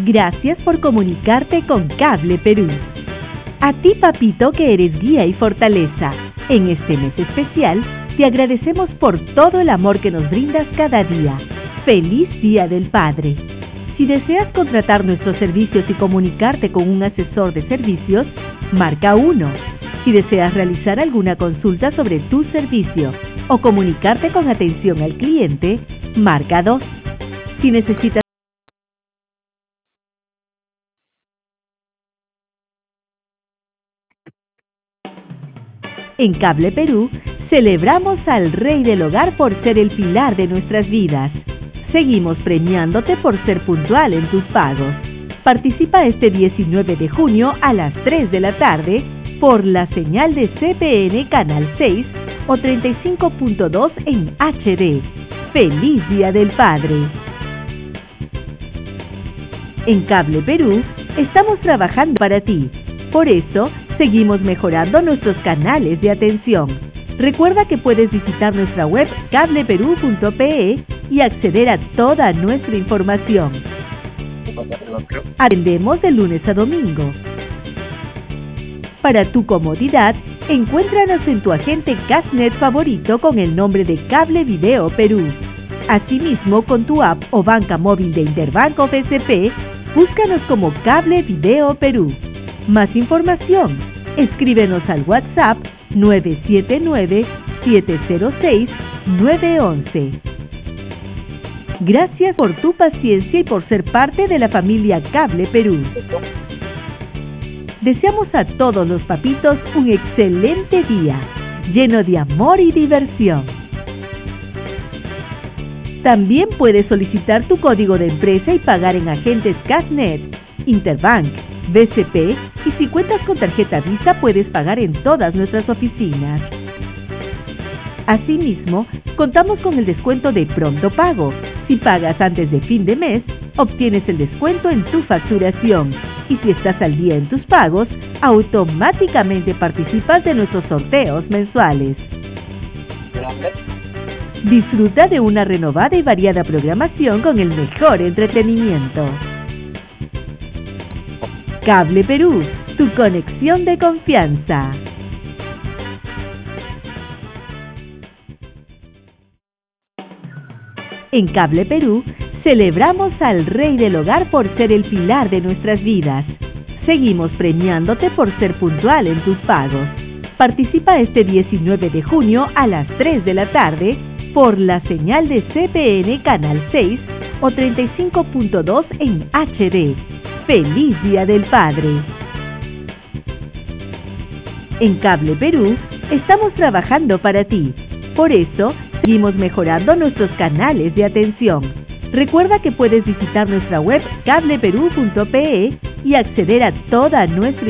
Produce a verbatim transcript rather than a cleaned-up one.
Gracias por comunicarte con Cable Perú. A ti, papito, que eres guía y fortaleza, en este mes especial te agradecemos por todo el amor que nos brindas cada día. ¡Feliz Día del Padre! Si deseas contratar nuestros servicios y comunicarte con un asesor de servicios, marca uno. Si deseas realizar alguna consulta sobre tu servicio o comunicarte con atención al cliente, marca dos. Si necesitas En Cable Perú, celebramos al Rey del Hogar por ser el pilar de nuestras vidas. Seguimos premiándote por ser puntual en tus pagos. Participa este diecinueve de junio a las tres de la tarde por la señal de C P N Canal seis o treinta y cinco punto dos en H D. ¡Feliz Día del Padre! En Cable Perú, estamos trabajando para ti. Por eso, seguimos mejorando nuestros canales de atención. Recuerda que puedes visitar nuestra web cable perú punto pe y acceder a toda nuestra información. Atendemos de lunes a domingo. Para tu comodidad, encuéntranos en tu agente Cashnet favorito con el nombre de Cable Video Perú. Asimismo, con tu app o banca móvil de Interbanco B C P, búscanos como Cable Video Perú. Más información, escríbenos al WhatsApp nueve siete nueve, siete cero seis, nueve uno uno. Gracias por tu paciencia y por ser parte de la familia Cable Perú. Deseamos a todos los papitos un excelente día, lleno de amor y diversión. También puedes solicitar tu código de empresa y pagar en agentes Cashnet, Interbank, B C P y si cuentas con tarjeta Visa puedes pagar en todas nuestras oficinas. Asimismo, contamos con el descuento de Pronto Pago. Si pagas antes de fin de mes, obtienes el descuento en tu facturación. Y si estás al día en tus pagos, automáticamente participas de nuestros sorteos mensuales. Disfruta de una renovada y variada programación con el mejor entretenimiento. Cable Perú, tu conexión de confianza. En Cable Perú, celebramos al Rey del Hogar por ser el pilar de nuestras vidas. Seguimos premiándote por ser puntual en tus pagos. Participa este diecinueve de junio a las tres de la tarde por la señal de C P N Canal seis o treinta y cinco punto dos en H D. ¡Feliz Día del Padre! En Cable Perú, estamos trabajando para ti. Por eso, seguimos mejorando nuestros canales de atención. Recuerda que puedes visitar nuestra web cable perú punto pe y acceder a toda nuestra